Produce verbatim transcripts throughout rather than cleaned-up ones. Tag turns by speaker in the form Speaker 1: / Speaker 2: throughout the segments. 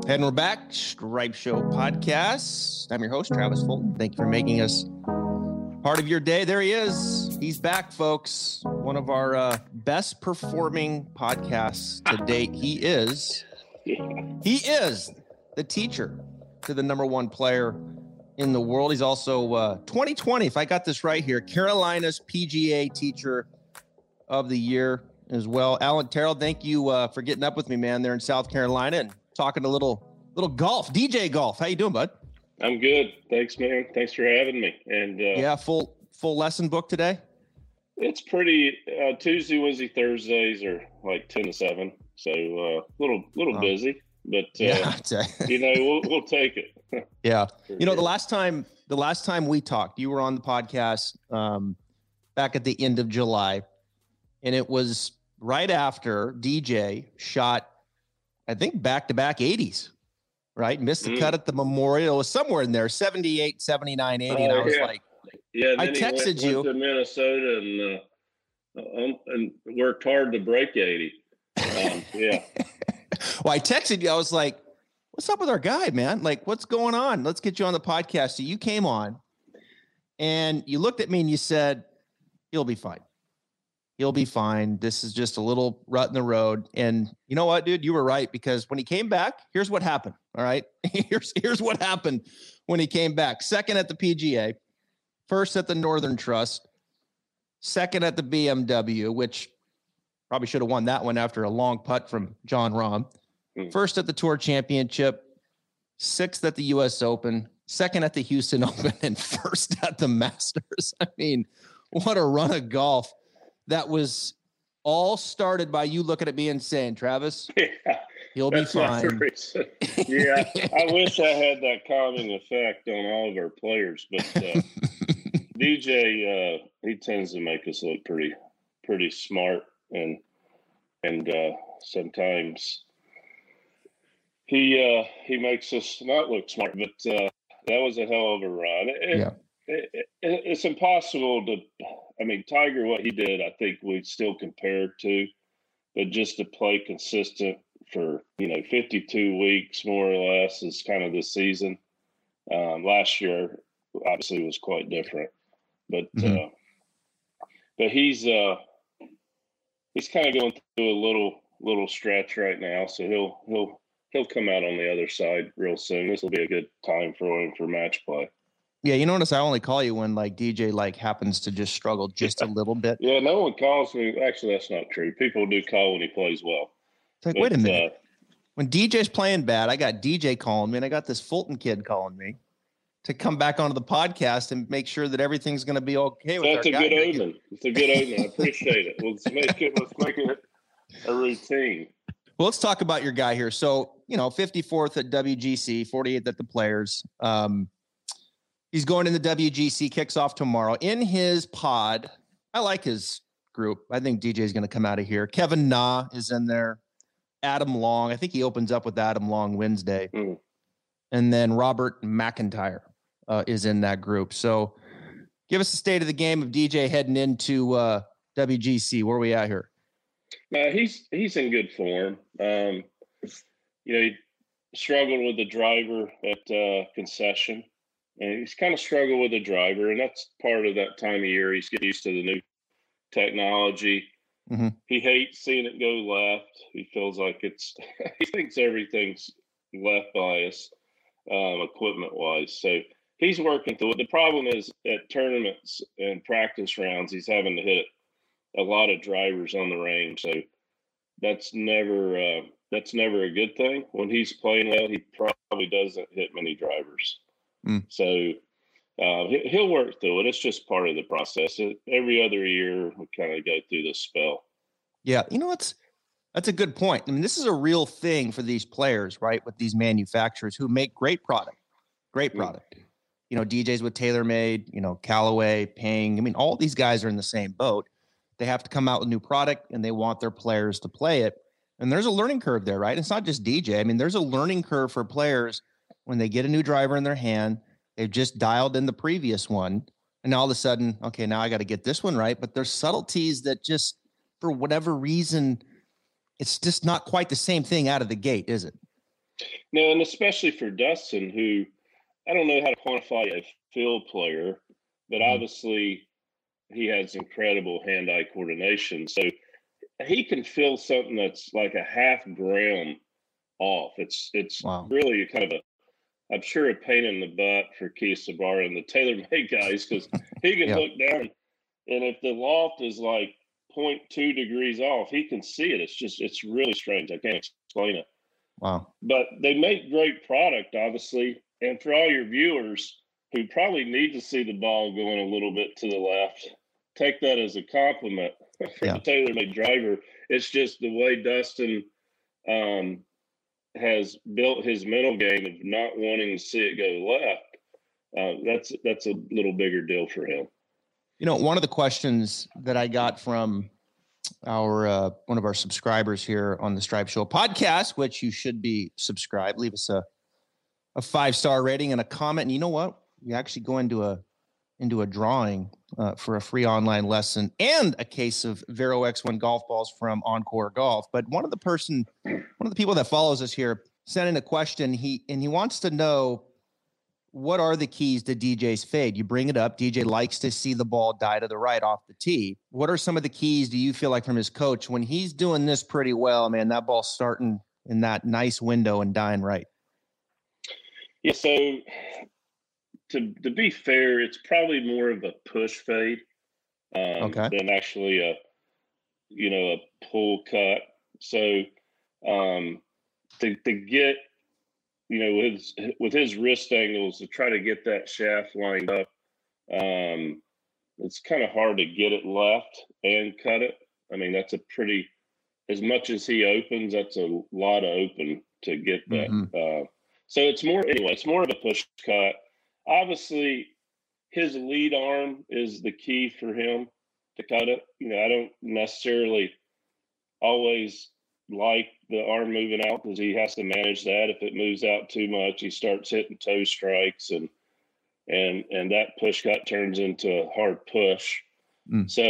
Speaker 1: And we're back, Stripe Show Podcast. I'm your host, Travis Fulton. Thank you for making us part of your day. There he is. He's back, folks. One of our uh, best performing podcasts to date. He is, he is the teacher to the number one player in the world. He's also uh, twenty twenty, if I got this right here, Carolina's P G A Teacher of the Year as well. Alan Terrell, thank you uh, for getting up with me, man, there in South Carolina and talking a little little golf, D J golf. How you doing, bud?
Speaker 2: I'm good. Thanks, man. Thanks for having me. And uh,
Speaker 1: yeah, full full lesson book today.
Speaker 2: It's pretty uh, Tuesday, Wednesday, Thursdays are like ten to seven, so a uh, little little oh. busy, but uh, yeah, you know we'll we'll take it.
Speaker 1: Yeah, you know the last time the last time we talked, you were on the podcast um, back at the end of July, and it was right after D J shot, I think, back-to-back eighties, right? Missed the mm. cut at the Memorial. It was somewhere in there, seventy-eight, seventy-nine, eighty.
Speaker 2: Oh,
Speaker 1: and I was
Speaker 2: yeah.
Speaker 1: like,
Speaker 2: yeah,
Speaker 1: I texted
Speaker 2: went,
Speaker 1: you.
Speaker 2: Went to Minnesota and, uh, um, and worked hard to break eighty. Um, yeah.
Speaker 1: Well, I texted you. I was like, what's up with our guy, man? Like, what's going on? Let's get you on the podcast. So you came on and you looked at me and you said, he'll be fine. He'll be fine. This is just a little rut in the road. And you know what, dude? You were right, because when he came back, here's what happened. All right. Here's, here's what happened when he came back. Second at the P G A, first at the Northern Trust, second at the B M W, which probably should have won that one after a long putt from John Rahm. Mm. First at the Tour Championship, sixth at the U S Open, second at the Houston Open, and first at the Masters. I mean, what a run of golf. That was all started by you looking at me and saying, Travis,
Speaker 2: yeah,
Speaker 1: he'll be fine.
Speaker 2: Yeah, I wish I had that calming effect on all of our players, but uh, D J, uh, he tends to make us look pretty, pretty smart, and and uh, sometimes he uh, he makes us not look smart. But uh, that was a hell of a run. It,
Speaker 1: yeah,
Speaker 2: it, it, it's impossible to. I mean, Tiger, what he did, I think we still compare to, but just to play consistent for, you know, fifty-two weeks, more or less, is kind of the season. Um, last year, obviously, was quite different, but mm-hmm. uh, but he's uh, he's kind of going through a little little stretch right now, so he'll he'll he'll come out on the other side real soon. This will be a good time for him for match play.
Speaker 1: Yeah, you notice I only call you when like D J like happens to just struggle just a little bit.
Speaker 2: Yeah, no one calls me. Actually, that's not true. People do call when he plays well.
Speaker 1: It's like, but, wait a minute. Uh, when D J's playing bad, I got D J calling me, and I got this Fulton kid calling me to come back onto the podcast and make sure that everything's going to be okay with
Speaker 2: that's
Speaker 1: our
Speaker 2: a
Speaker 1: guy.
Speaker 2: Good omen. It's a good omen. I appreciate it. Let's make it. Let's make it a routine.
Speaker 1: Well, let's talk about your guy here. So, you know, fifty-fourth at W G C, forty-eighth at the Players. Um, He's going in the W G C, kicks off tomorrow. In his pod, I like his group. I think D J is going to come out of here. Kevin Na is in there. Adam Long. I think he opens up with Adam Long Wednesday. Mm. And then Robert McIntyre uh, is in that group. So give us the state of the game of D J heading into uh, W G C. Where are we at here?
Speaker 2: Uh, he's he's in good form. Um, you know, he struggled with the driver at uh, concession. And he's kind of struggled with the driver, and that's part of that time of year. He's getting used to the new technology. Mm-hmm. He hates seeing it go left. He feels like it's – he thinks everything's left bias, um, equipment-wise. So he's working through it. The problem is at tournaments and practice rounds, he's having to hit a lot of drivers on the range. So that's never uh, that's never a good thing. When he's playing well, he probably doesn't hit many drivers. Mm. So uh, he'll work through it. It's just part of the process. Every other year, we kind of go through this spell.
Speaker 1: Yeah, you know, it's that's a good point. I mean, this is a real thing for these players, right? With these manufacturers who make great product, great product. Mm. You know, D Js with TaylorMade, you know, Callaway, Ping. I mean, all these guys are in the same boat. They have to come out with new product, and they want their players to play it. And there's a learning curve there, right? It's not just D J. I mean, there's a learning curve for players. When they get a new driver in their hand, they've just dialed in the previous one. And all of a sudden, okay, now I got to get this one right. But there's subtleties that just, for whatever reason, it's just not quite the same thing out of the gate, is it?
Speaker 2: No, and especially for Dustin, who I don't know how to quantify a field player, but
Speaker 1: Mhm.
Speaker 2: obviously he has incredible hand-eye coordination. So he can feel something that's like a half gram off. It's it's
Speaker 1: Wow.
Speaker 2: really kind of a, I'm sure, a pain in the butt for Keith Sabara and the TaylorMade guys, because he can
Speaker 1: Yeah.
Speaker 2: look down, and if the loft is like zero point two degrees off, he can see it. It's just, it's really strange. I can't explain it.
Speaker 1: Wow.
Speaker 2: But they make great product, obviously. And for all your viewers who probably need to see the ball going a little bit to the left, take that as a compliment for
Speaker 1: Yeah.
Speaker 2: the TaylorMade driver. It's just the way Dustin um, has built his mental game of not wanting to see it go left. Uh, that's that's a little bigger deal for him.
Speaker 1: You know, one of the questions that I got from our uh, one of our subscribers here on the Stripe Show podcast, which you should be subscribed, leave us a a five star rating and a comment. And you know what? We actually go into a into a drawing uh, for a free online lesson and a case of Vero X one golf balls from Encore Golf. But one of the person, one of the people that follows us here, sent in a question. He and he wants to know, what are the keys to D J's fade? You bring it up. D J likes to see the ball die to the right off the tee. What are some of the keys, do you feel like, from his coach when he's doing this pretty well, man, that ball's starting in that nice window and dying right?
Speaker 2: Yeah, so to to be fair, it's probably more of a push fade um,
Speaker 1: Okay.
Speaker 2: than actually a, you know, a pull cut. So um, to to get, you know, with his, with his wrist angles, to try to get that shaft lined up, um, it's kind of hard to get it left and cut it. I mean, that's a pretty, as much as he opens, that's a lot of open to get that.
Speaker 1: Mm-hmm.
Speaker 2: Uh, so it's more, anyway, it's more of a push cut. Obviously, his lead arm is the key for him to cut it. You know, I don't necessarily always like the arm moving out because he has to manage that. If it moves out too much, he starts hitting toe strikes, and and and that push cut turns into a hard push.
Speaker 1: Mm.
Speaker 2: So,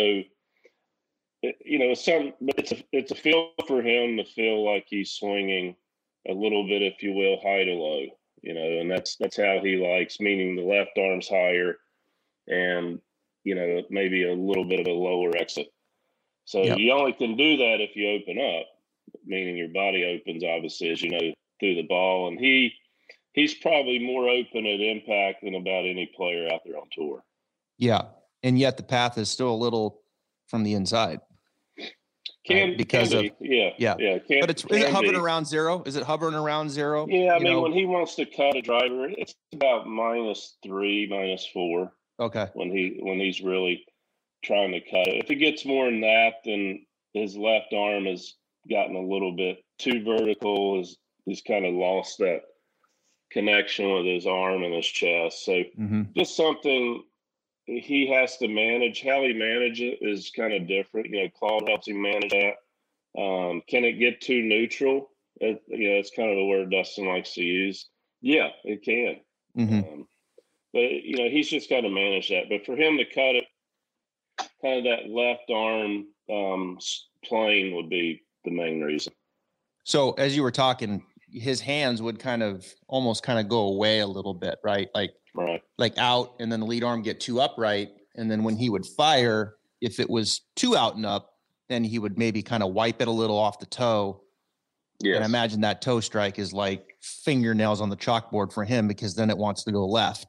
Speaker 2: you know, some it's a it's a feel for him to feel like he's swinging a little bit, if you will, high to low. You know, and that's that's how he likes, meaning the left arm's higher, and you know, maybe a little bit of a lower exit. So yep. You only can do that if you open up, meaning your body opens, obviously, as you know, through the ball. And he he's probably more open at impact than about any player out there on tour.
Speaker 1: Yeah, and yet the path is still a little from the inside.
Speaker 2: Can
Speaker 1: right? because
Speaker 2: can
Speaker 1: of
Speaker 2: be. yeah
Speaker 1: yeah
Speaker 2: yeah. Can,
Speaker 1: but it's is it hovering
Speaker 2: be.
Speaker 1: around zero? Is it hovering around zero?
Speaker 2: Yeah, I
Speaker 1: you
Speaker 2: mean,
Speaker 1: know?
Speaker 2: when he wants to cut a driver, it's about minus three, minus four.
Speaker 1: Okay.
Speaker 2: When he when he's really trying to cut it. If it gets more than that, then his left arm has gotten a little bit too vertical. He's, he's kind of lost that connection with his arm and his chest. So
Speaker 1: mm-hmm.
Speaker 2: just something he has to manage. How he manages it is kind of different. You know, Claude helps him manage that. Um, can it get too neutral? It, you know, it's kind of the word Dustin likes to use. Yeah, it can.
Speaker 1: Mm-hmm.
Speaker 2: Um, but, you know, he's just got to manage that. But for him to cut it, kind of that left arm um, plane would be the main reason.
Speaker 1: So as you were talking, his hands would kind of almost kind of go away a little bit, right? Like,
Speaker 2: right.
Speaker 1: like out, and then the lead arm get too upright. And then when he would fire, if it was too out and up, then he would maybe kind of wipe it a little off the toe.
Speaker 2: Yes.
Speaker 1: And I imagine that toe strike is like fingernails on the chalkboard for him, because then it wants to go left.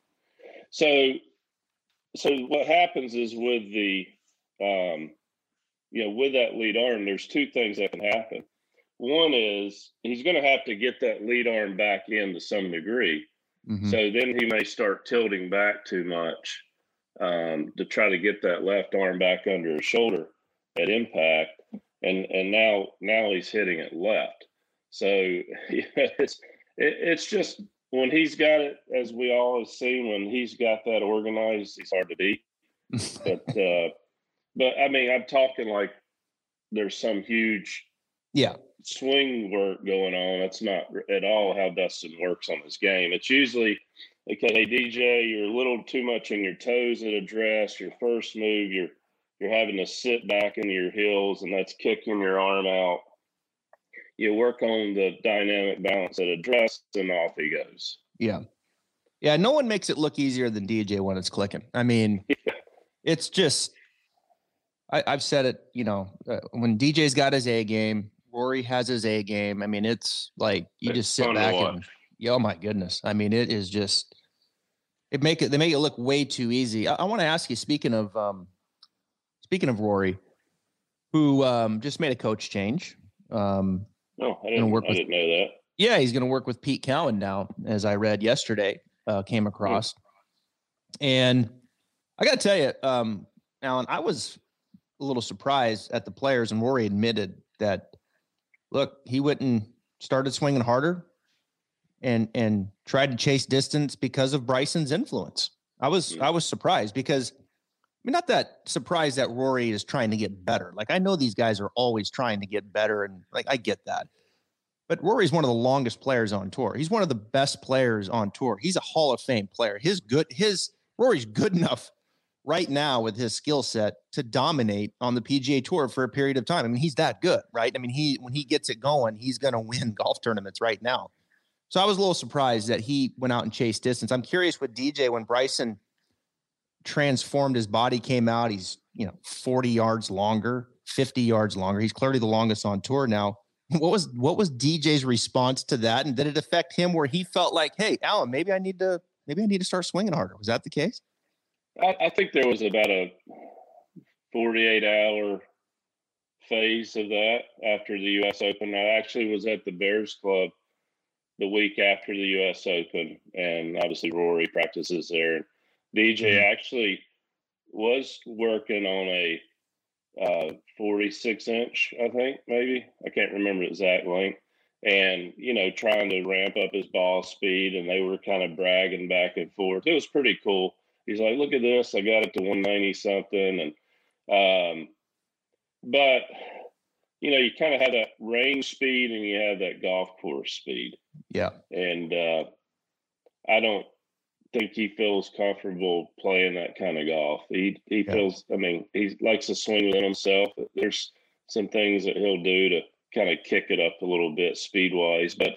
Speaker 2: So, so what happens is with the, um, you know, with that lead arm, there's two things that can happen. One is he's going to have to get that lead arm back in to some degree. Mm-hmm. So then he may start tilting back too much um, to try to get that left arm back under his shoulder at impact. And and now now he's hitting it left. So yeah, it's it, it's just when he's got it, as we all have seen, when he's got that organized, he's hard to beat. but uh, but I mean, I'm talking like there's some huge
Speaker 1: yeah
Speaker 2: swing work going on. That's not at all how Dustin works on his game. It's usually, okay, hey, D J, you're a little too much on your toes at address. Your first move, you're you're having to sit back in your heels, and that's kicking your arm out. you work on the dynamic balance at address, and off he goes.
Speaker 1: Yeah. Yeah. No one makes it look easier than D J when it's clicking. I mean, yeah. It's just, I, I've said it, you know, uh, when D J's got his A game, Rory has his A game. I mean, it's like, you
Speaker 2: it's
Speaker 1: just sit back and, yeah, oh my goodness. I mean, it is just, it make it, they make it look way too easy. I, I want to ask you, speaking of, um, speaking of Rory, who um, just made a coach change. Um,
Speaker 2: oh, I didn't, work I with, didn't know that.
Speaker 1: Yeah, he's going to work with Pete Cowan now, as I read yesterday, uh, came across. Hmm. And I got to tell you, um, Alan, I was a little surprised at the players, and Rory admitted that, look, he went and started swinging harder and and tried to chase distance because of Bryson's influence. I was hmm. I was surprised because, I mean, not that surprised that Rory is trying to get better. Like, I know these guys are always trying to get better, and like, I get that. But Rory's one of the longest players on tour. He's one of the best players on tour. He's a Hall of Fame player. His good, his Rory's good enough right now with his skill set to dominate on the P G A Tour for a period of time. I mean, he's that good, right? I mean, he when he gets it going, he's going to win golf tournaments right now. So I was a little surprised that he went out and chased distance. I'm curious with D J when Bryson transformed his body, came out, he's, you know, forty yards longer, fifty yards longer. He's clearly the longest on tour now. What was what was D J's response to that? And did it affect him where he felt like, hey, Alan, maybe I need to maybe I need to start swinging harder? Was that the case?
Speaker 2: I, I think there was about a forty-eight hour phase of that after the U S Open. I actually was at the Bears Club the week after the U S Open, and obviously Rory practices there. D J mm-hmm. actually was working on a uh, forty-six inch, I think, maybe. I can't remember the exact length. And, you know, trying to ramp up his ball speed, and they were kind of bragging back and forth. It was pretty cool. He's like, look at this. I got it to one ninety something. And, um, but, you know, you kind of had that range speed and you had that golf course speed.
Speaker 1: Yeah.
Speaker 2: And uh, I don't think he feels comfortable playing that kind of golf. He he yeah. feels, I mean, he likes to swing within himself. There's some things that he'll do to kind of kick it up a little bit speed wise, but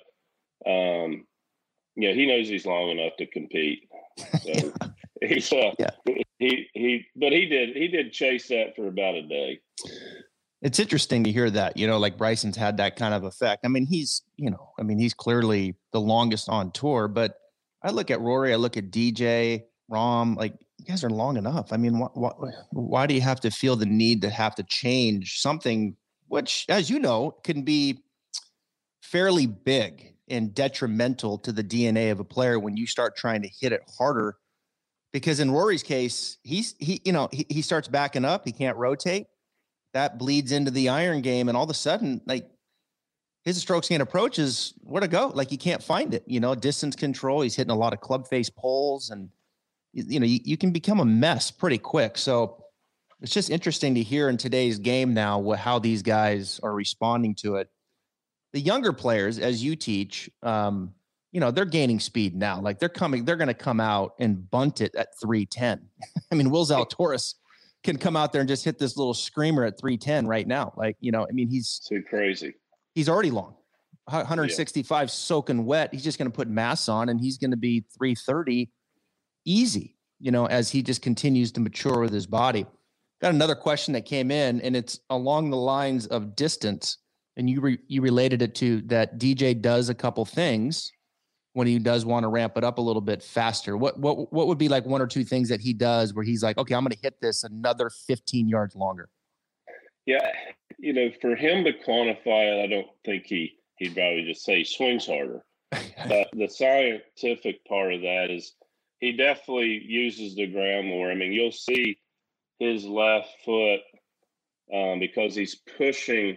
Speaker 2: um, yeah, he knows he's long enough to compete. So he's uh, yeah. he he, but he did he did chase that for about a day.
Speaker 1: It's interesting to hear that, you know, like Bryson's had that kind of effect. I mean, he's, you know, I mean, he's clearly the longest on tour, but I look at Rory, I look at D J, Rahm, like, you guys are long enough. I mean, wh- wh- why do you have to feel the need to have to change something, which, as you know, can be fairly big and detrimental to the D N A of a player when you start trying to hit it harder? Because in Rory's case, he's, he, you know, he, he starts backing up, he can't rotate. That bleeds into the iron game. And all of a sudden, like, his strokes gain approach is where to go. Like, you can't find it, you know, distance control. He's hitting a lot of club face poles, and, you know, you, you can become a mess pretty quick. So it's just interesting to hear in today's game now what, how these guys are responding to it. The younger players, as you teach, um, you know, they're gaining speed now. Like, they're coming, they're going to come out and bunt it at three ten. I mean, Will Zalatoris can come out there and just hit this little screamer at three ten right now. Like, you know, I mean, he's
Speaker 2: too crazy.
Speaker 1: He's already long, one sixty-five yeah. soaking wet. He's just going to put mass on, and he's going to be three thirty easy, you know, as he just continues to mature with his body. Got another question that came in, and it's along the lines of distance. And you re, you related it to that D J does a couple things when he does want to ramp it up a little bit faster. What what what would be like one or two things that he does where he's like, okay, I'm going to hit this another fifteen yards longer?
Speaker 2: Yeah, you know, for him to quantify it, I don't think he he'd probably just say he swings harder. But the scientific part of that is he definitely uses the ground more. I mean, you'll see his left foot um, because he's pushing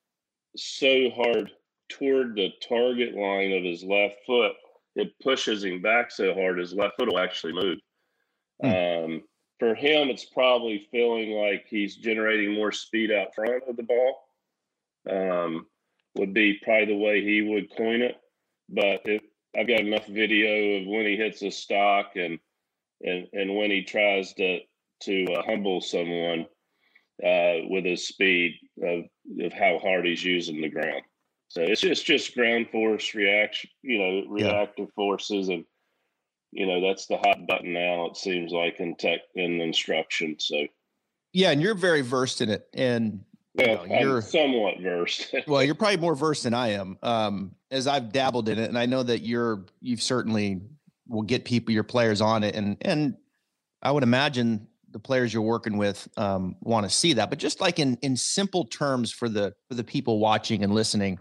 Speaker 2: so hard toward the target line of his left foot. It pushes him back so hard his left foot will actually move. Mm. Um, for him, it's probably feeling like he's generating more speed out front of the ball. Um, would be probably the way he would coin it. But if, I've got enough video of when he hits a stock and and and when he tries to to uh, humble someone uh, with his speed of of how hard he's using the ground. So it's just just ground force reaction, you know, reactive yeah. forces, and you know that's the hot button now. It seems like in tech in instruction. So
Speaker 1: yeah, and you're very versed in it, and
Speaker 2: well,
Speaker 1: you know, you're
Speaker 2: I'm somewhat versed.
Speaker 1: Well, you're probably more versed than I am, um, as I've dabbled in it, and I know that you're you've certainly will get people, your players on it, and and I would imagine the players you're working with um, want to see that. But just like in in simple terms for the for the people watching and listening,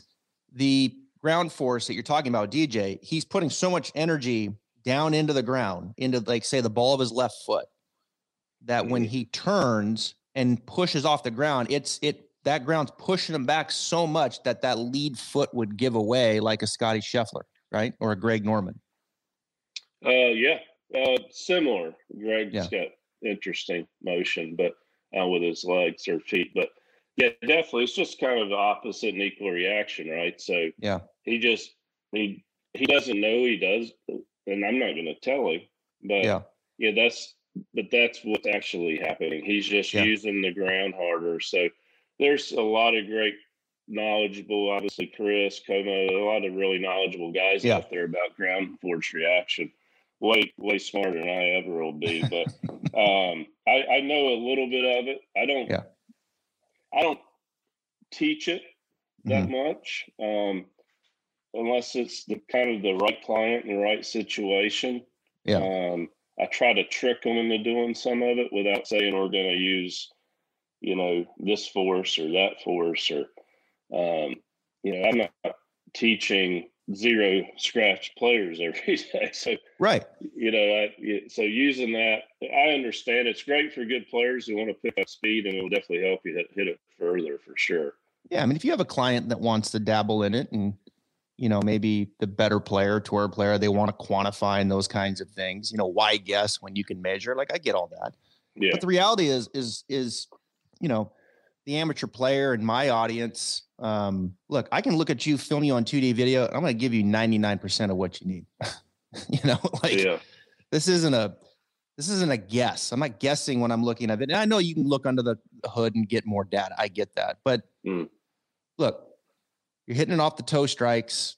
Speaker 1: the ground force that you're talking about, D J, he's putting so much energy down into the ground, into like say the ball of his left foot, that mm-hmm. when he turns and pushes off the ground, it's it that ground's pushing him back so much that that lead foot would give away, like a Scotty Scheffler, right, or a Greg Norman.
Speaker 2: Uh, yeah, uh, similar. Greg's yeah. got interesting motion, but uh, with his legs or feet, but. Yeah, definitely. It's just kind of the opposite and equal reaction, right? So
Speaker 1: yeah,
Speaker 2: he just he he doesn't know he does, and I'm not going to tell him. But yeah. yeah, that's but that's what's actually happening. He's just yeah. using the ground harder. So there's a lot of great, knowledgeable, obviously Chris, Como, a lot of really knowledgeable guys yeah. out there about ground force reaction. Way way smarter than I ever will be. But um, I I know a little bit of it. I don't.
Speaker 1: Yeah.
Speaker 2: I don't teach it that
Speaker 1: mm-hmm.
Speaker 2: much um, unless it's the kind of the right client in the right situation.
Speaker 1: Yeah.
Speaker 2: Um, I try to trick them into doing some of it without saying we're going to use, you know, this force or that force, or, um, you know, I'm not teaching zero scratch players every day. So,
Speaker 1: right.
Speaker 2: You know, I, so using that, I understand it's great for good players who want to pick up speed, and it will definitely help you hit, hit it further for sure.
Speaker 1: Yeah. I mean, if you have a client that wants to dabble in it, and, you know, maybe the better player, tour player, they want to quantify and those kinds of things, you know, why guess when you can measure? Like, I get all that.
Speaker 2: Yeah.
Speaker 1: But the reality is, is, is, you know, the amateur player and my audience, um, look, I can look at you, film you on two D video. I'm going to give you ninety-nine percent of what you need. You know, like
Speaker 2: yeah.
Speaker 1: this isn't a, this isn't a guess. I'm not guessing when I'm looking at it. And I know you can look under the hood and get more data. I get that. But
Speaker 2: mm.
Speaker 1: look, you're hitting it off the toe strikes,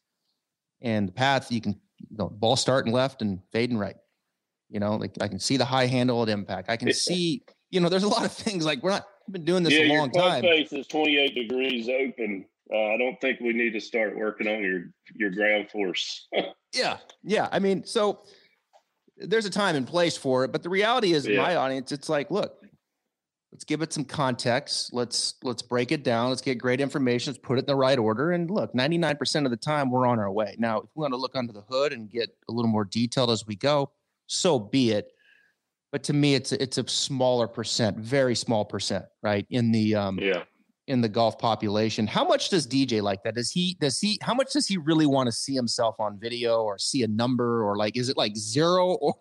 Speaker 1: and the path, you can, you know, ball starting left and fading right. You know, like I can see the high handle at impact. I can see, you know, there's a lot of things, like we're not, we've been doing this
Speaker 2: yeah,
Speaker 1: a long
Speaker 2: your
Speaker 1: time.
Speaker 2: Face is twenty-eight degrees open. Uh, I don't think we need to start working on your, your ground force.
Speaker 1: yeah. Yeah. I mean, so there's a time and place for it, but the reality is, yeah. in my audience, it's like, look, let's give it some context. Let's, let's break it down. Let's get great information. Let's put it in the right order. And look, ninety-nine percent of the time we're on our way. Now, if we want to look under the hood and get a little more detailed as we go, so be it. But to me, it's a, it's a smaller percent, very small percent, right? In the, um,
Speaker 2: yeah.
Speaker 1: in the golf population. How much does D J like that? Does he, does he, how much does he really want to see himself on video, or see a number, or like, is it like zero, or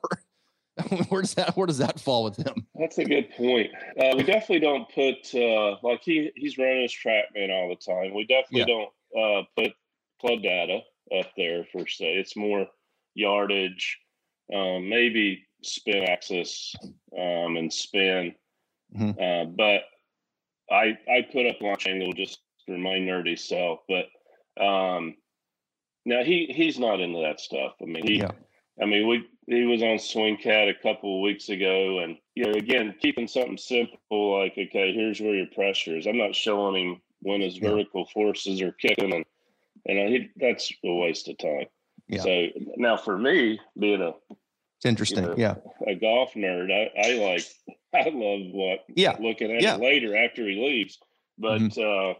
Speaker 1: where does that, where does that fall with him?
Speaker 2: That's a good point. Uh, we definitely don't put, uh, like he, he's running his TrackMan all the time. We definitely yeah. don't uh, put club data up there per se. It's more yardage, um, maybe spin axis, um, and spin.
Speaker 1: Mm-hmm.
Speaker 2: Uh, but I, I put up launch angle just for my nerdy self, but um, now he, he's not into that stuff. I mean, he,
Speaker 1: yeah.
Speaker 2: I mean, we, he was on Swing Cat a couple of weeks ago, and, you know, again, keeping something simple, like, okay, here's where your pressure is. I'm not showing him when his yeah. vertical forces are kicking, and, and he, that's a waste of time.
Speaker 1: Yeah.
Speaker 2: So now for me, being a,
Speaker 1: it's interesting.
Speaker 2: you know,
Speaker 1: yeah.
Speaker 2: a golf nerd, I, I like, I love what
Speaker 1: yeah.
Speaker 2: looking at
Speaker 1: yeah.
Speaker 2: it later after he leaves. But mm-hmm. uh,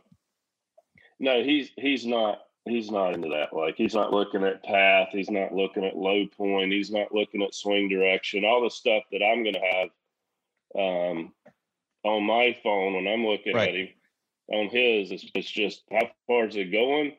Speaker 2: no, he's he's not he's not into that. Like, he's not looking at path, he's not looking at low point, he's not looking at swing direction, all the stuff that I'm gonna have um on my phone when I'm looking
Speaker 1: right.
Speaker 2: at him. On his, it's, it's just how far is it going,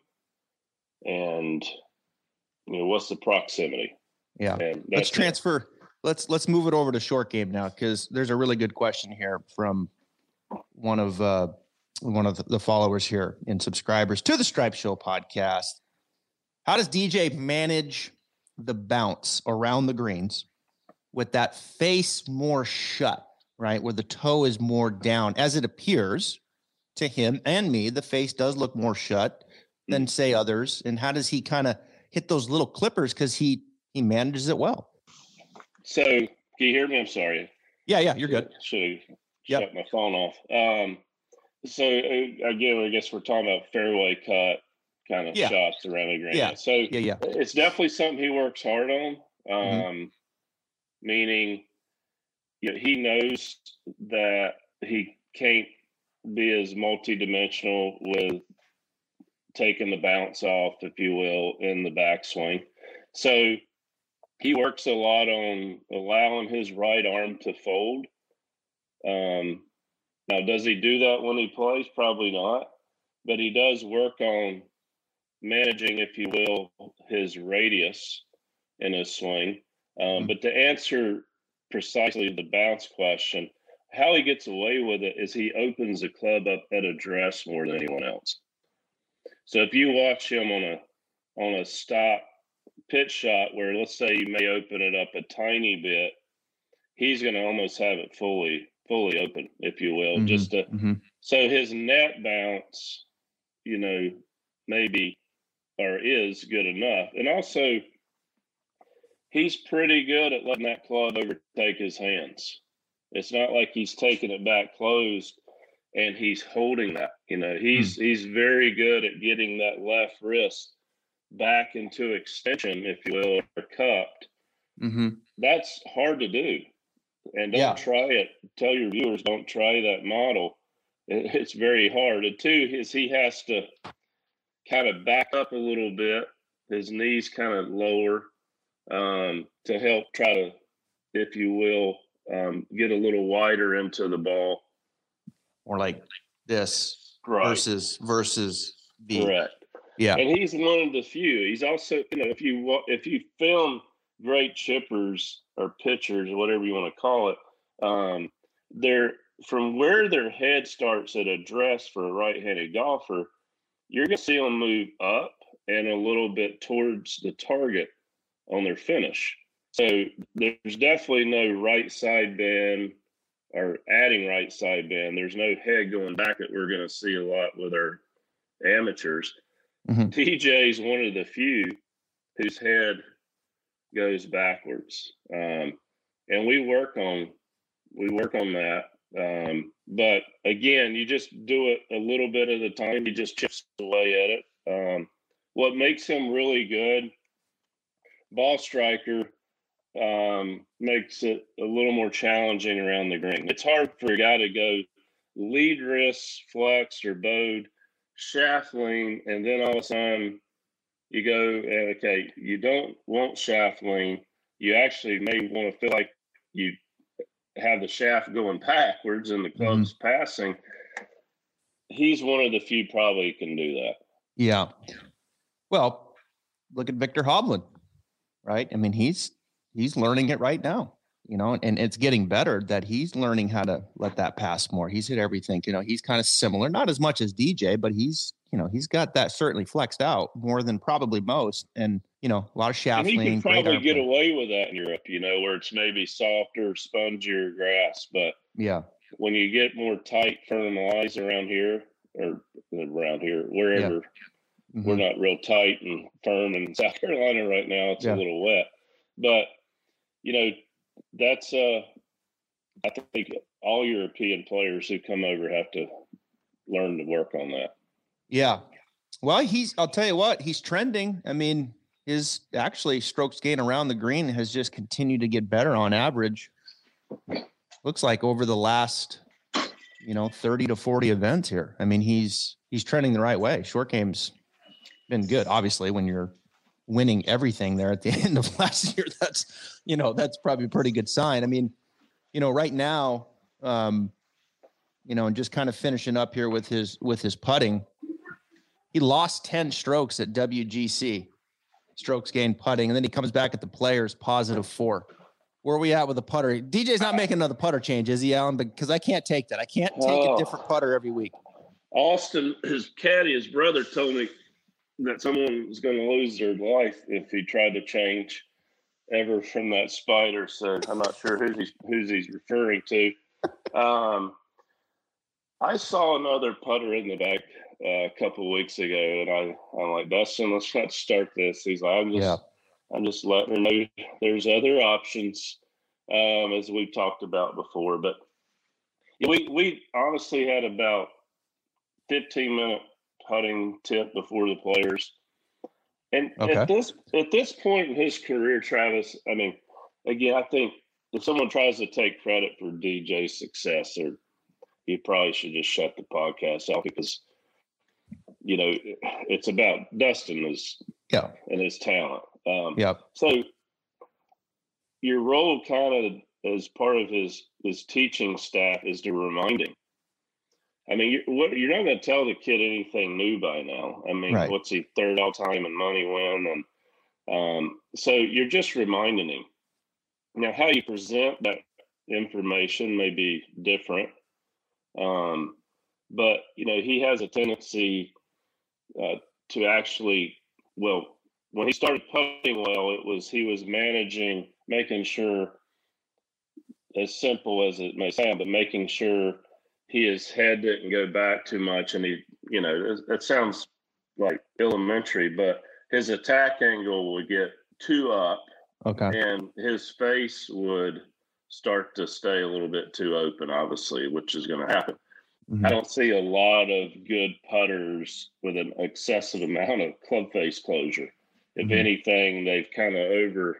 Speaker 2: and you know, what's the proximity.
Speaker 1: Yeah. Let's transfer. It. Let's let's move it over to short game now, because there's a really good question here from one of uh, one of the followers here and subscribers to the Stripe Show podcast. How does D J manage the bounce around the greens with that face more shut, right, where the toe is more down? As it appears to him and me, the face does look more shut. than say others? And how does he kind of hit those little clippers? Because he he manages it well.
Speaker 2: So can you hear me? I'm sorry.
Speaker 1: Yeah, yeah, you're good.
Speaker 2: Should have
Speaker 1: Yep.
Speaker 2: shut my phone off. Um, so uh, again, I guess we're talking about fairway cut kind of
Speaker 1: Yeah.
Speaker 2: shots around the green.
Speaker 1: Yeah.
Speaker 2: So
Speaker 1: Yeah, yeah.
Speaker 2: it's definitely something he works hard on. Um,
Speaker 1: Mhm.
Speaker 2: Meaning, you know, he knows that he can't be as multidimensional with taking the bounce off, if you will, in the backswing. So he works a lot on allowing his right arm to fold. Um, now, does he do that when he plays? Probably not. But he does work on managing, if you will, his radius in his swing. Um,
Speaker 1: Mhm.
Speaker 2: But to answer precisely the bounce question, how he gets away with it is he opens the club up at address more than anyone else. So if you watch him on a on a stop pitch shot where, let's say, you may open it up a tiny bit, he's going to almost have it fully fully open, if you will,
Speaker 1: Mhm.
Speaker 2: just to,
Speaker 1: Mhm.
Speaker 2: so his net bounce, you know, maybe or is good enough. And also, he's pretty good at letting that club overtake his hands. It's not like he's taking it back closed and he's holding that. You know, he's he's very good at getting that left wrist back into extension, if you will, or cupped.
Speaker 1: Mhm.
Speaker 2: That's hard to do. And don't
Speaker 1: Yeah.
Speaker 2: try it. Tell your viewers, don't try that model. It- It's very hard. And two is he has to kind of back up a little bit, his knees kind of lower, um, to help try to, if you will, um, get a little wider into the ball.
Speaker 1: Or like this
Speaker 2: Right.
Speaker 1: versus versus the
Speaker 2: Correct.
Speaker 1: yeah.
Speaker 2: And he's one of the few. He's also, you know, if you wa- if you film great chippers or pitchers or whatever you want to call it, um, they're from where their head starts at address for a right-handed golfer, you're going to see them move up and a little bit towards the target on their finish. So there's definitely no right side bend or adding right side bend. There's no head going back that we're going to see a lot with our amateurs.
Speaker 1: Mhm.
Speaker 2: D J's one of the few whose head goes backwards, um, and we work on we work on that. Um, but again, you just do it a little bit at a time. He just chips away at it. Um, what makes him really good, ball striker, um, makes it a little more challenging around the green. It's hard for a guy to go lead wrist, flex, or bowed, shaft lean, and then all of a sudden you go, okay, you don't want shaft lean. You actually may want to feel like you have the shaft going backwards and the club's mm-hmm. passing. He's one of the few probably can do that.
Speaker 1: Yeah. Well, look at Victor Hovland, right? I mean, he's he's learning it right now, you know, and it's getting better that he's learning how to let that pass more. He's hit everything, you know, he's kind of similar, not as much as D J, but he's, you know, he's got that certainly flexed out more than probably most. And, you know, a lot of shaft
Speaker 2: lean.
Speaker 1: lean.
Speaker 2: He can probably get away with that in Europe, you know, where it's maybe softer, spongier grass. But
Speaker 1: yeah,
Speaker 2: when you get more tight, firm lines around here or around here, wherever, yeah. mm-hmm. we're not real tight and firm in South Carolina right now. It's yeah. a little wet. But, you know, that's, uh, I think all European players who come over have to learn to work on that.
Speaker 1: Yeah. Well, he's, I'll tell you what, he's trending. I mean, his actually strokes gain around the green has just continued to get better on average. Looks like over the last, you know, thirty to forty events here. I mean, he's, he's trending the right way. Short game's been good. Obviously, when you're winning everything there at the end of last year, that's, you know, that's probably a pretty good sign. I mean, you know, right now, um, you know, and just kind of finishing up here with his, with his putting, he lost ten strokes at W G C, strokes gained putting, and then he comes back at the Players positive four. Where are we at with the putter? D J's not making another putter change, is he, Alan? Because I can't take that. I can't take oh. a different putter every week.
Speaker 2: Austin, his caddy, his brother told me that someone was going to lose their life if he tried to change ever from that spider. So I'm not sure who's he's, who's he's referring to. Um, I saw another putter in the back uh, a couple of weeks ago, and I, I'm like, Dustin, let's not start this. He's like, I'm just,
Speaker 1: Yeah.
Speaker 2: I'm just letting her know there's other options, um, as we've talked about before. But yeah, we we honestly had about fifteen minute putting tip before the players, and
Speaker 1: Okay.
Speaker 2: at this at this point in his career, Travis, I mean, again, I think if someone tries to take credit for D J's success, or you probably should just shut the podcast off, because you know it's about Dustin is
Speaker 1: Yeah.
Speaker 2: and his talent. Um,
Speaker 1: Yeah.
Speaker 2: So your role, kind of as part of his his teaching staff, is to remind him. I mean, you're, what, you're not going to tell the kid anything new by now. I mean,
Speaker 1: Right.
Speaker 2: what's he, third all time in money win, and um, so you're just reminding him. Now, how you present that information may be different. Um, but, you know, he has a tendency uh, to actually, well, when he started putting well, it was he was managing, making sure, as simple as it may sound, but making sure he his head didn't go back too much. And he, you know, that sounds like elementary, but his attack angle would get too up.
Speaker 1: Okay.
Speaker 2: And his face would start to stay a little bit too open, obviously, which is going to happen.
Speaker 1: Mm-hmm.
Speaker 2: I don't see a lot of good putters with an excessive amount of club face closure. If
Speaker 1: Mm-hmm.
Speaker 2: anything, they've kind of overdid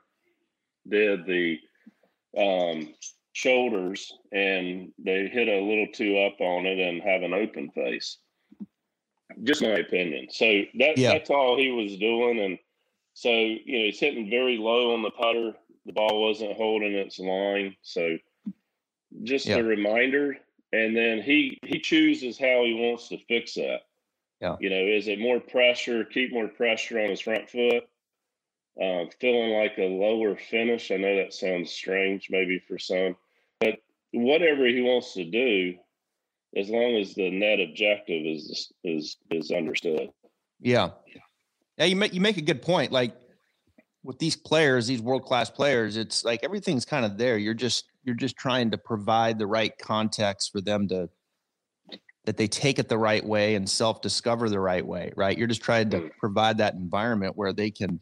Speaker 2: the um, shoulders, and they hit a little too up on it and have an open face. Just my opinion. So that
Speaker 1: Yeah.
Speaker 2: that's all he was doing. And so, you know, he's hitting very low on the putter. The ball wasn't holding its line. So just
Speaker 1: Yeah.
Speaker 2: a reminder. And then he, he chooses how he wants to fix that.
Speaker 1: Yeah.
Speaker 2: You know, is it more pressure, keep more pressure on his front foot, uh, feeling like a lower finish? I know that sounds strange maybe for some, but whatever he wants to do, as long as the net objective is is is understood.
Speaker 1: Yeah. Yeah, you make you make a good point. Like with these players, these world-class players, it's like everything's kind of there. You're just you're just trying to provide the right context for them to that they take it the right way and self-discover the right way, right? You're just trying to
Speaker 2: Mm.
Speaker 1: provide that environment where they can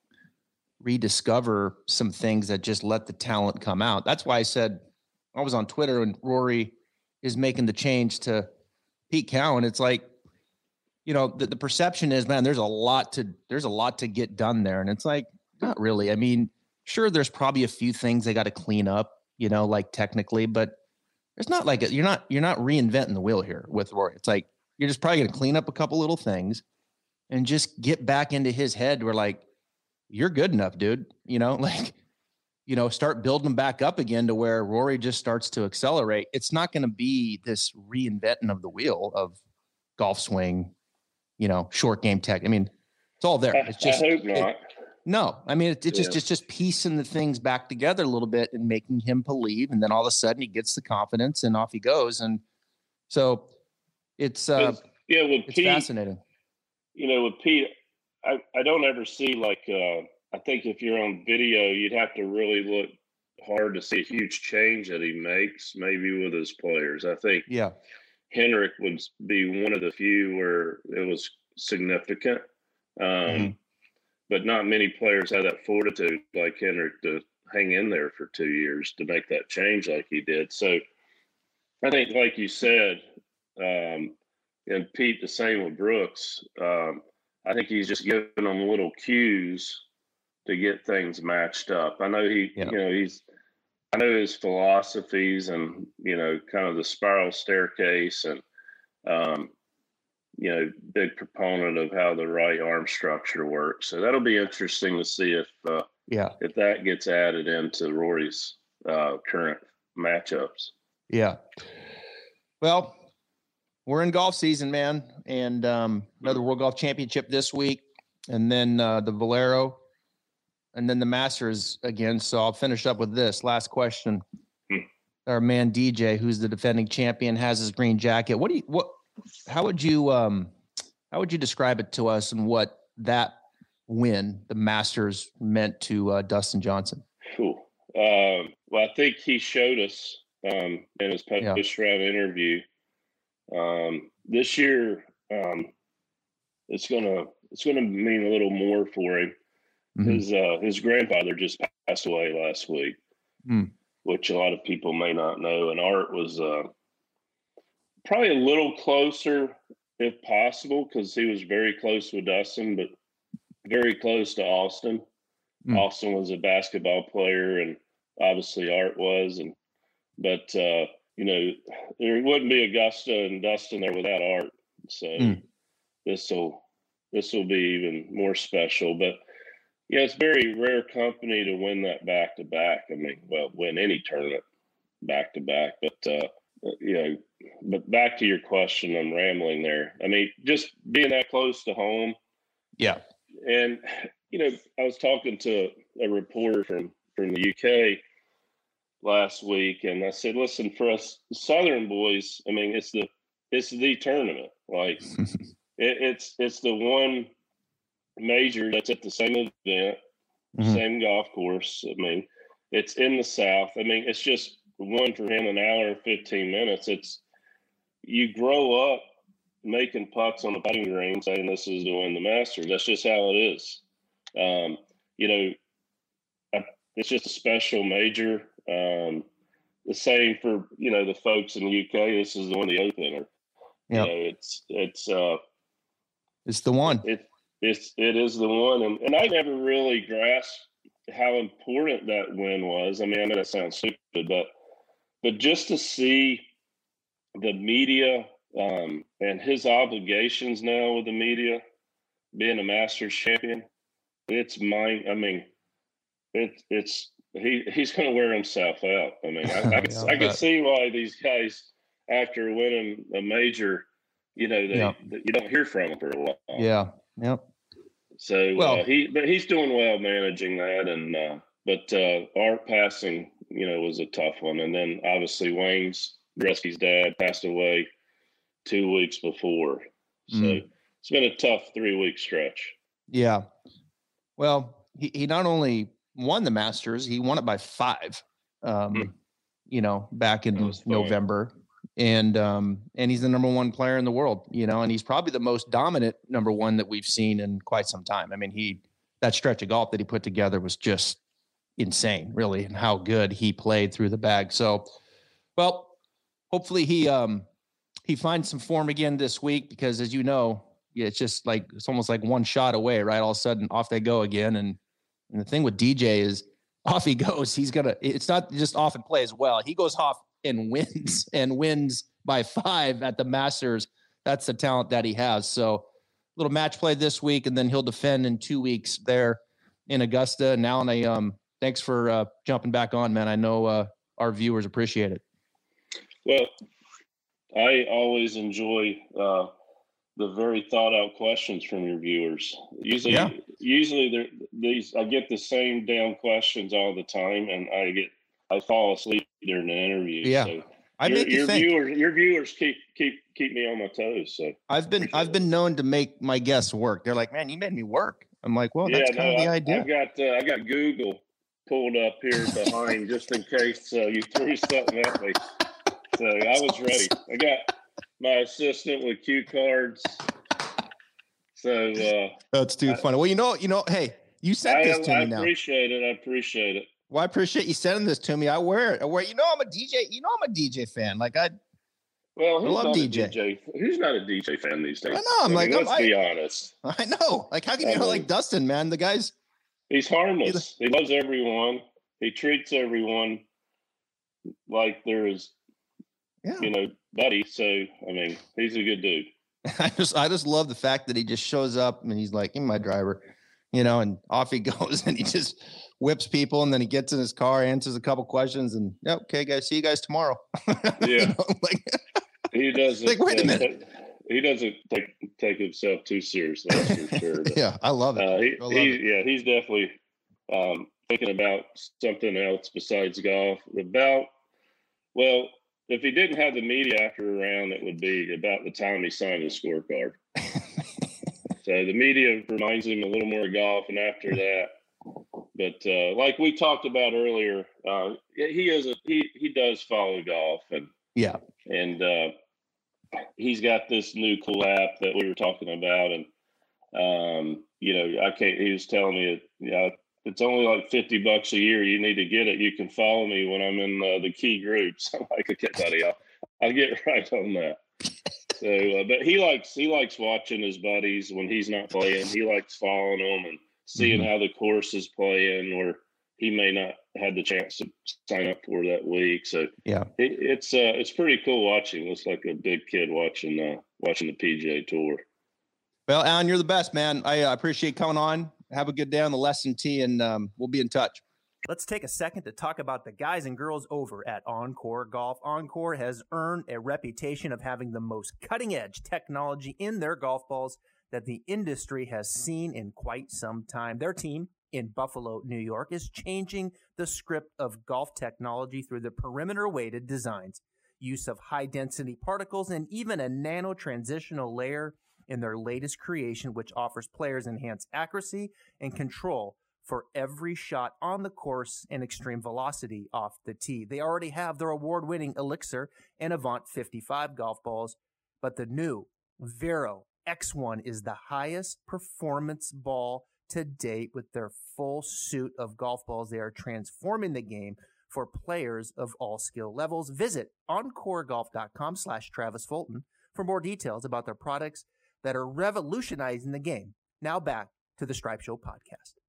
Speaker 1: rediscover some things that just let the talent come out. That's why I said I was on Twitter and Rory is making the change to Pete Cowan. It's like, you know, the, the perception is, man, there's a lot to, there's a lot to get done there. And it's like, not really. I mean, sure, there's probably a few things they got to clean up, you know, like technically, but it's not like, a, you're not, you're not reinventing the wheel here with Rory. It's like, you're just probably going to clean up a couple little things and just get back into his head where like, you're good enough, dude. You know, like, you know, start building them back up again to where Rory just starts to accelerate. It's not going to be this reinventing of the wheel of golf swing, you know, short game tech. I mean, it's all there. It's just,
Speaker 2: I hope not.
Speaker 1: It, no, I mean, it, it just,
Speaker 2: Yeah.
Speaker 1: it's just piecing the things back together a little bit and making him believe. And then all of a sudden he gets the confidence and off he goes. And so it's, uh,
Speaker 2: yeah, with
Speaker 1: it's
Speaker 2: Pete,
Speaker 1: fascinating.
Speaker 2: You know, with Pete, I, I don't ever see like, uh, I think if you're on video, you'd have to really look hard to see a huge change that he makes, maybe with his players. I think
Speaker 1: Yeah.
Speaker 2: Henrik would be one of the few where it was significant. Um,
Speaker 1: Mm-hmm.
Speaker 2: But not many players have that fortitude like Henrik to hang in there for two years to make that change like he did. So I think, like you said, um, and Pete, the same with Brooks, um, I think he's just giving them little cues to get things matched up. I know he,
Speaker 1: Yeah.
Speaker 2: you know, he's, I know his philosophies and, you know, kind of the spiral staircase and, um, you know, big proponent of how the right arm structure works. So that'll be interesting to see if, uh,
Speaker 1: Yeah.
Speaker 2: if that gets added into Rory's uh, current matchups.
Speaker 1: Yeah. Well, we're in golf season, man. And um, another World Golf Championship this week. And then uh, the Valero. And then the Masters again. So I'll finish up with this. Last question.
Speaker 2: Hmm.
Speaker 1: Our man D J, who's the defending champion, has his green jacket. What do you, what, how would you, um, how would you describe it to us and what that win, the Masters, meant to uh, Dustin Johnson?
Speaker 2: Cool. Um, well, I think he showed us um, in his post-round
Speaker 1: yeah.
Speaker 2: interview Um, this year, um, it's gonna it's gonna mean a little more for him. Mm-hmm. His uh, his grandfather just passed away last week, mm. which a lot of people may not know. And Art was uh, probably a little closer, if possible, because he was very close with Dustin, but very close to Austin. Mm. Austin was a basketball player, and obviously Art was, and but uh, you know, there wouldn't be Augusta and Dustin there without Art. So mm. this will this will be even more special. But yeah, it's very rare company to win that back to back. I mean, well, win any tournament back to back. But uh, you know, but back to your question, I'm rambling there. I mean, just being that close to home.
Speaker 1: Yeah.
Speaker 2: And you know, I was talking to a reporter from from the U K last week, and I said, listen, for us Southern boys, I mean, it's the it's the tournament. Like it, it's it's the one major that's at the same event, mm-hmm. same golf course. I mean, it's in the South. I mean, it's just one for him, an hour and fifteen minutes. It's you grow up making putts on the putting green, saying this is to win the Masters. That's just how it is. Um, you know, it's just a special major. Um, the same for, you know, the folks in the U K. This is the one, the opener. Yeah, you know, it's it's uh,
Speaker 1: it's the one.
Speaker 2: It it's it is the one, and, and I never really grasped how important that win was. I mean, I know that sounds stupid, but but just to see the media um, and his obligations now with the media, being a Masters champion, it's mine. I mean, it it's he he's going to wear himself out. I mean, I, I, yeah, I can see why these guys, after winning a major, you know, they, yeah. you don't hear from them for a while.
Speaker 1: Yeah. Yep.
Speaker 2: So well, uh, he, but he's doing well managing that, and uh, but uh, Art passing, you know, was a tough one, and then obviously Wayne's Gretzky's dad passed away two weeks before, so mm. it's been a tough three week stretch.
Speaker 1: Yeah. Well, he he not only won the Masters, he won it by five. Um, mm. You know, back in November. And um, and he's the number one player in the world, you know, and he's probably the most dominant number one that we've seen in quite some time. I mean, he that stretch of golf that he put together was just insane, really, and how good he played through the bag. So, well, hopefully he um, he finds some form again this week, because, as you know, yeah, it's just like it's almost like one shot away, right? All of a sudden, off they go again. And and the thing with D J is, off he goes. He's gonna. It's not just off and plays well. He goes off and wins and wins by five at the Masters. That's the talent that he has. So little match play this week, and then he'll defend in two weeks there in Augusta. And now, and I, um, thanks for uh, jumping back on, man. I know uh, our viewers appreciate it.
Speaker 2: Well, I always enjoy uh, the very thought out questions from your viewers. Usually, yeah. usually they're, these, I get the same damn questions all the time, and I get, I fall asleep during the interview.
Speaker 1: Yeah,
Speaker 2: so
Speaker 1: I
Speaker 2: your,
Speaker 1: make you
Speaker 2: your
Speaker 1: think.
Speaker 2: viewers, your viewers keep keep keep me on my toes. So
Speaker 1: I've been I've been known to make my guests work. They're like, man, you made me work. I'm like, well,
Speaker 2: yeah,
Speaker 1: that's kind
Speaker 2: no,
Speaker 1: of the
Speaker 2: I,
Speaker 1: idea.
Speaker 2: I've got uh, I got Google pulled up here behind just in case uh, you threw something at me. So I was ready. I got my assistant with cue cards. So uh,
Speaker 1: that's too I, funny. Well, you know, you know, hey, you sent
Speaker 2: I,
Speaker 1: this to
Speaker 2: I
Speaker 1: me now.
Speaker 2: I appreciate it. I appreciate it.
Speaker 1: Well, I appreciate you sending this to me. I wear it. I wear. You know, I'm a D J. You know, I'm a D J fan. Like I.
Speaker 2: Well, who's
Speaker 1: I love
Speaker 2: not
Speaker 1: D J.
Speaker 2: A D J? Who's not a D J fan these days?
Speaker 1: I know. I'm I like,
Speaker 2: mean, let's
Speaker 1: I'm,
Speaker 2: be
Speaker 1: I,
Speaker 2: honest.
Speaker 1: I know. Like, how can you
Speaker 2: I
Speaker 1: know,
Speaker 2: mean,
Speaker 1: like Dustin, man? The guy's.
Speaker 2: He's harmless. He loves everyone. He treats everyone like they're his, yeah. you know, buddy. So, I mean, he's a good dude.
Speaker 1: I just, I just love the fact that he just shows up and he's like, "In my driver," you know, and off he goes, and he just whips people, and then he gets in his car, answers a couple questions, and yep, okay, guys, see you guys tomorrow.
Speaker 2: Yeah,
Speaker 1: you know, like
Speaker 2: he doesn't.
Speaker 1: Like, wait a minute.
Speaker 2: Uh, he doesn't take take himself too seriously. That's for sure. But,
Speaker 1: yeah, I love it.
Speaker 2: Uh, he,
Speaker 1: I love
Speaker 2: he
Speaker 1: it.
Speaker 2: Yeah, he's definitely um, thinking about something else besides golf. About well, if he didn't have the media after a round, it would be about the time he signed his scorecard. So the media reminds him a little more of golf, and after that, but uh, like we talked about earlier, uh, he is a, he he does follow golf, and
Speaker 1: yeah,
Speaker 2: and uh, he's got this new cool app that we were talking about, and um, you know, I can't. He was telling me, you know, it's only like fifty bucks a year. You need to get it. You can follow me when I'm in uh, the key groups. I'm like, okay, buddy, I'll, I'll get right on that. So, uh, but he likes he likes watching his buddies when he's not playing. He likes following them and seeing mm-hmm. how the course is playing, where he may not have the chance to sign up for that week. So,
Speaker 1: yeah,
Speaker 2: it, it's uh, it's pretty cool watching. Looks like a big kid watching uh, watching the P G A Tour.
Speaker 1: Well, Alan, you're the best, man. I uh, appreciate coming on. Have a good day on the lesson tee, and um, we'll be in touch.
Speaker 3: Let's take a second to talk about the guys and girls over at Encore Golf. Encore has earned a reputation of having the most cutting-edge technology in their golf balls that the industry has seen in quite some time. Their team in Buffalo, New York, is changing the script of golf technology through the perimeter-weighted designs, use of high-density particles, and even a nano-transitional layer in their latest creation, which offers players enhanced accuracy and control for every shot on the course and extreme velocity off the tee. They already have their award-winning Elixir and Avant fifty-five golf balls, but the new Vero X one is the highest performance ball to date. With their full suit of golf balls, they are transforming the game for players of all skill levels. Visit encoregolf.com slash Travis Fulton for more details about their products that are revolutionizing the game. Now back to the Stripe Show podcast.